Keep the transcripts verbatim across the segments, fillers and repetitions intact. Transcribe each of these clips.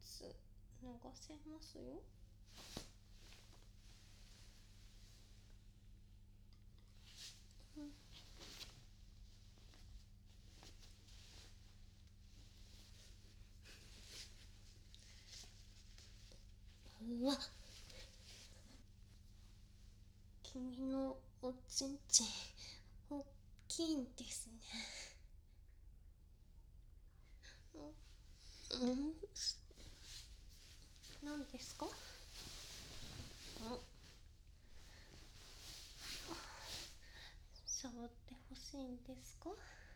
ツ脱がせますよ。うわ、君のおちんちん大きいんですね。うん、何ですか？ん触ってほしいんですか？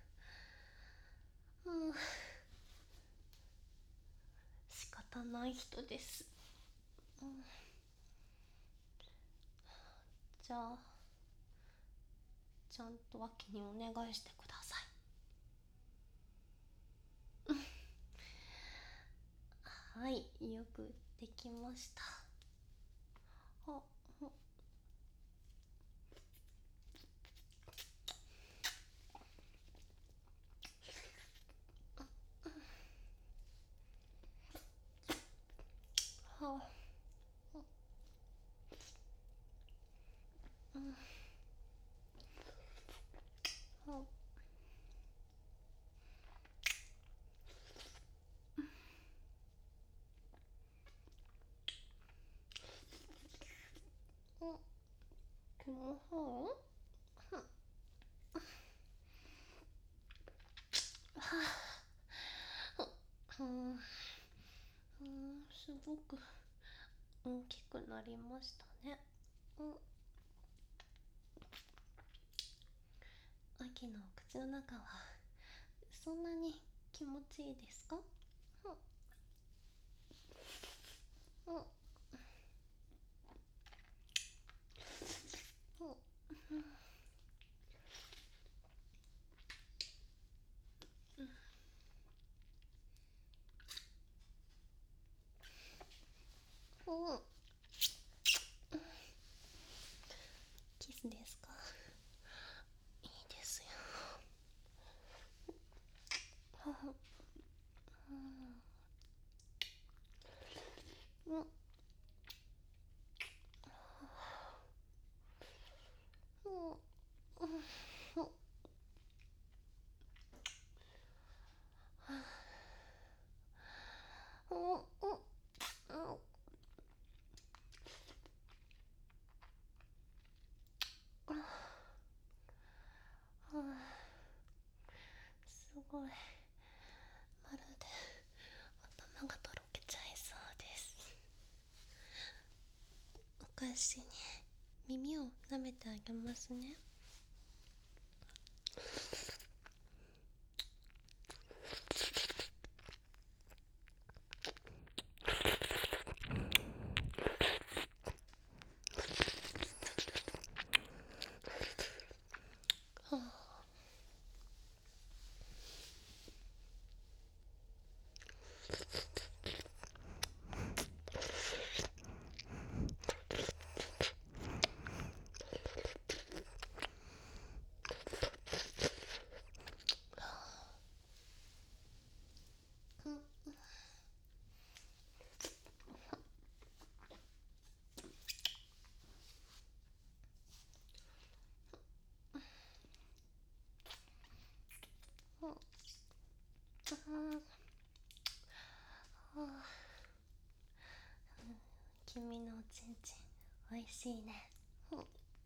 うん、仕方ない人です。うん、じゃあちゃんと脇にお願いしてください。はい、よくできました。あ、はあ、うん、はあ、うん、気の方、うん、うん、すごく大きくなりましたね。うん、秋のお口の中はそんなに気持ちいいですか？うん、うん、うん、うん、キスですか？いいですよ。うん、うん、うん、うん、うん、うん、うん、うん、すごい、まるで頭がとろけちゃいそうです。お返しに耳を舐めてあげますね。はあ、うん、うん、うん、君のおちんちんおいしいね。うん、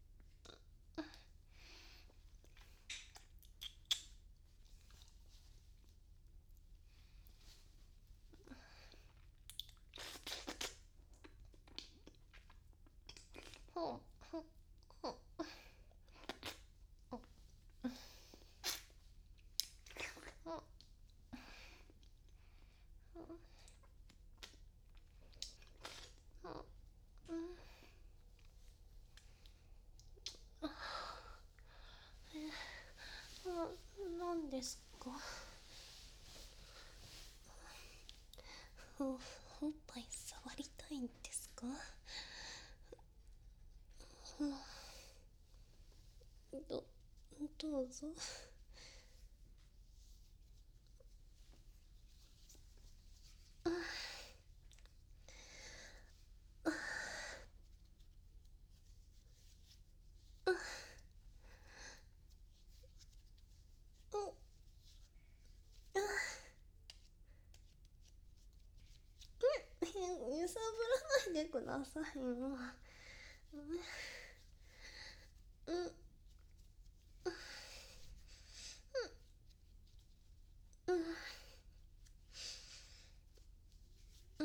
うん、うん、うん、うん、うん、うん、なんですか？お、おっぱい触りたいんですか？うん、ど、どうぞ。 てくださいよ。うん、うん、うん、うん、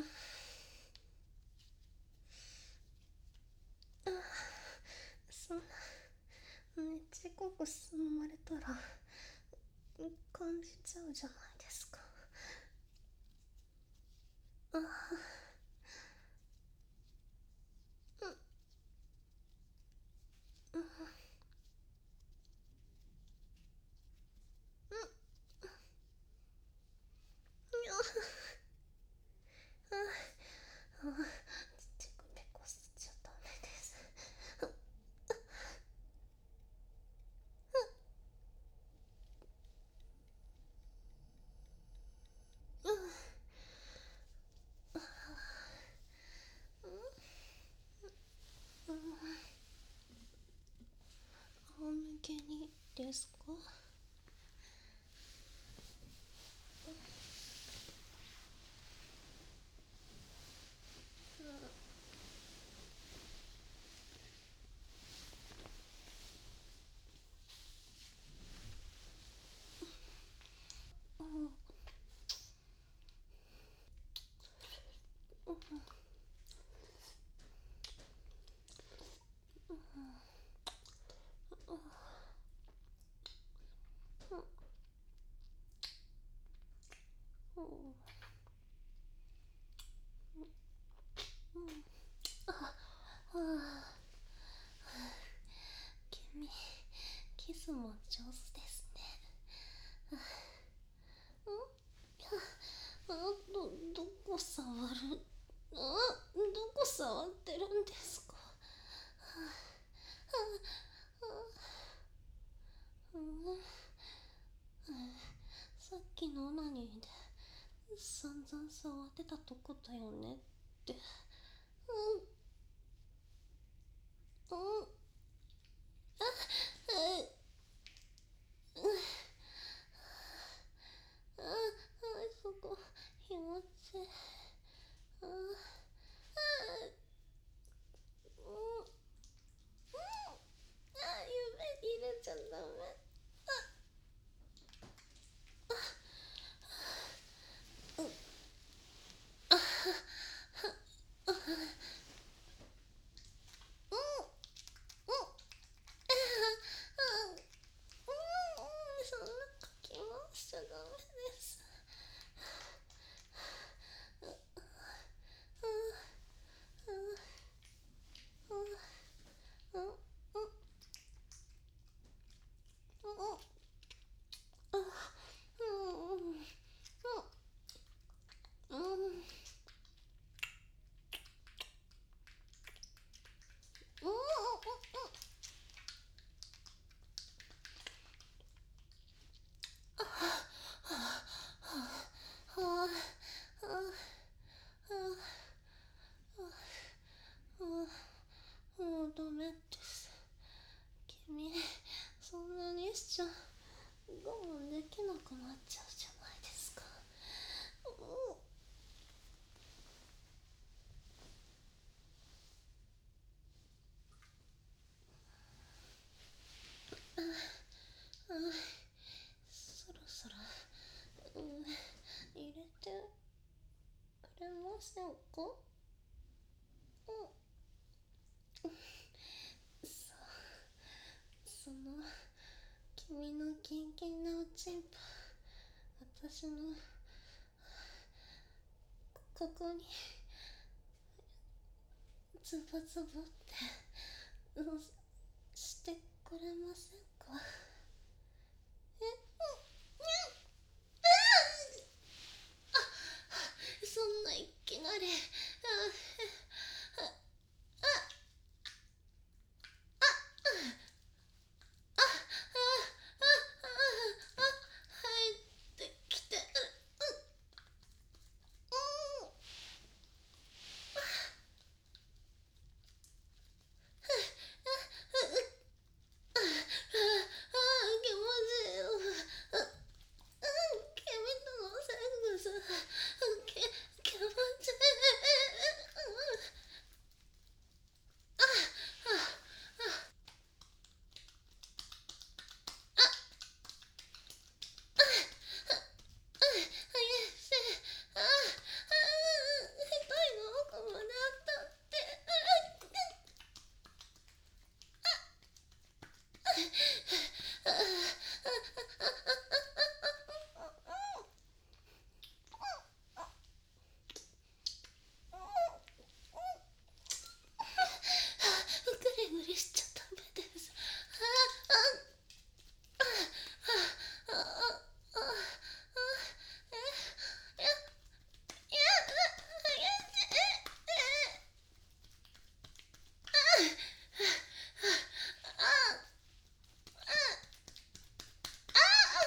そんな、ね、遅刻進まれたら感じちゃうじゃないですか。あ、うん、うん、うん、あ、あ、乳首こすっちゃダメです。うん、うん、仰向けにですか？うん、うん、うん、うん、うん、あ、あ、君、キスも上手ですね。うん、あ、ど、どこ触る、あ、どこ触ってるんですか？うん、さっきのオナニーで散々触ってたとこだよねって。うん、うん、あ、うん、あ、そこ気持ちいい。あ、あ、うん、うん、あ、指入れちゃダメ。うん、うん、あ、うん、そんなかき回しちゃダメです。うん、うん、うん、うん、うん、うん、あ、うん、うん、うん、うん、あ、あ、あ、もうダメです。君、そんなにしちゃ我慢できなくなっちゃうじゃないですか。うん、あ、そろそろ、うん、入れてくれませんか？うん、そう、その、君のキンキンなおちんぽ、私のここにズボズボってのしてくれませんか？え、うん、にゃん、そんないきなり、あ、あ、あ、あ、あ、あ、入ってきて、うん、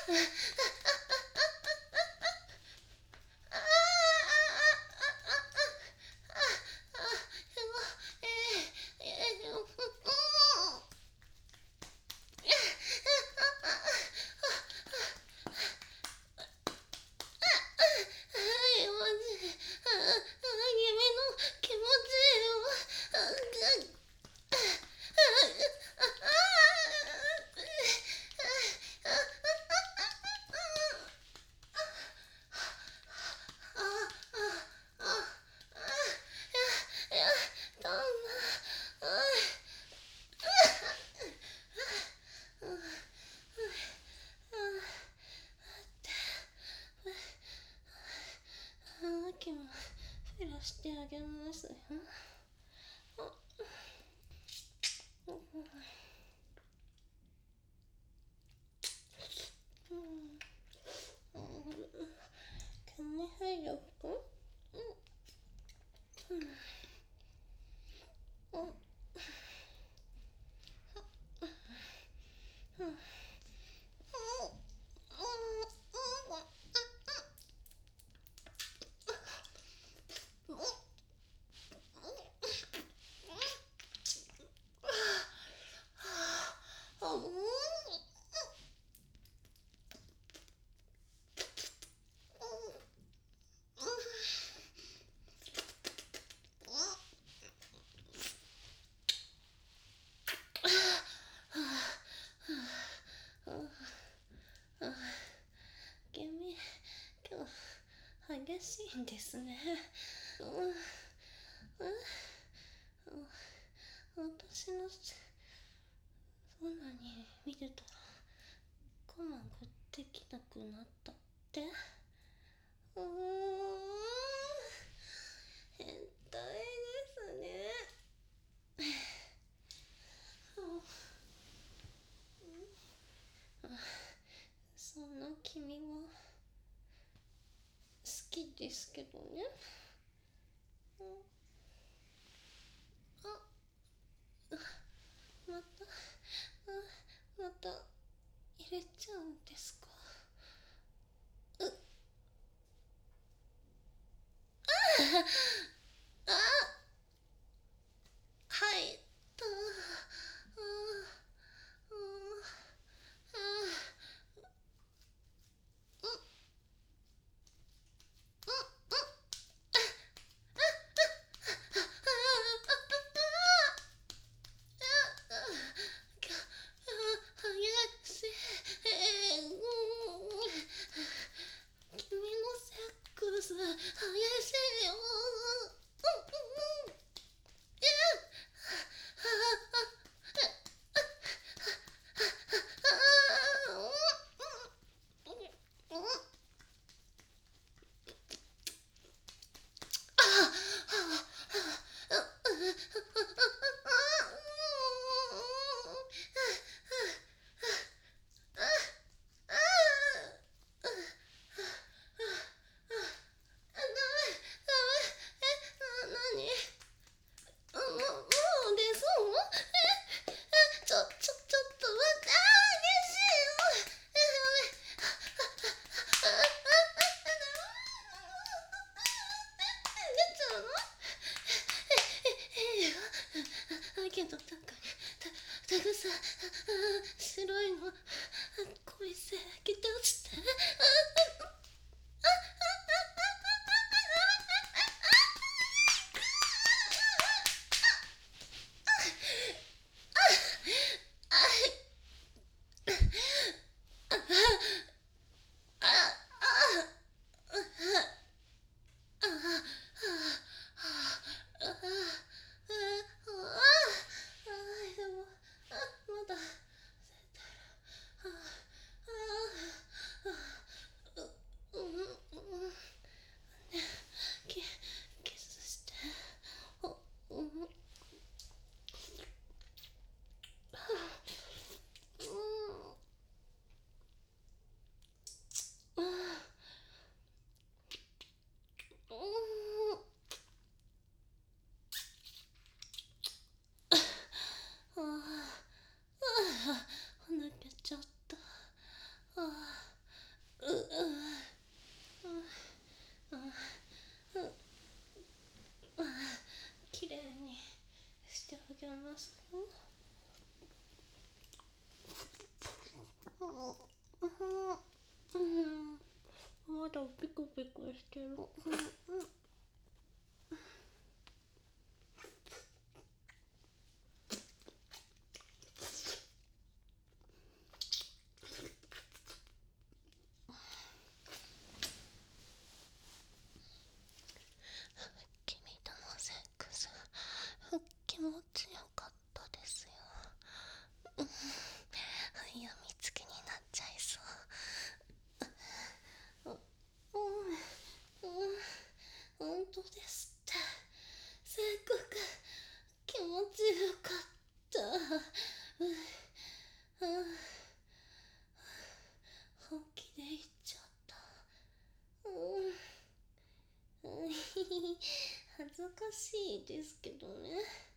息も減らしてあげますよ。Can I have your book? 君、今日激しいんですね。私のそんなに見てたら我慢ができなくなったって。うーん、変態ですね。そんな君は好きですけどね。あ、また、あ、また入れちゃうんですか。う、あ、入った。あ、あ、あ、君のセックス激しいよ。 肌ピクピクしてる。うんうん。君とのセックス気持ちよかったですよ。うん、やみつきになっちゃいそう。うんうん、本当ですって。すっごく気持ちよかった。うん、うん、本気で言っちゃった。うん、うん、恥ずかしいですけどね。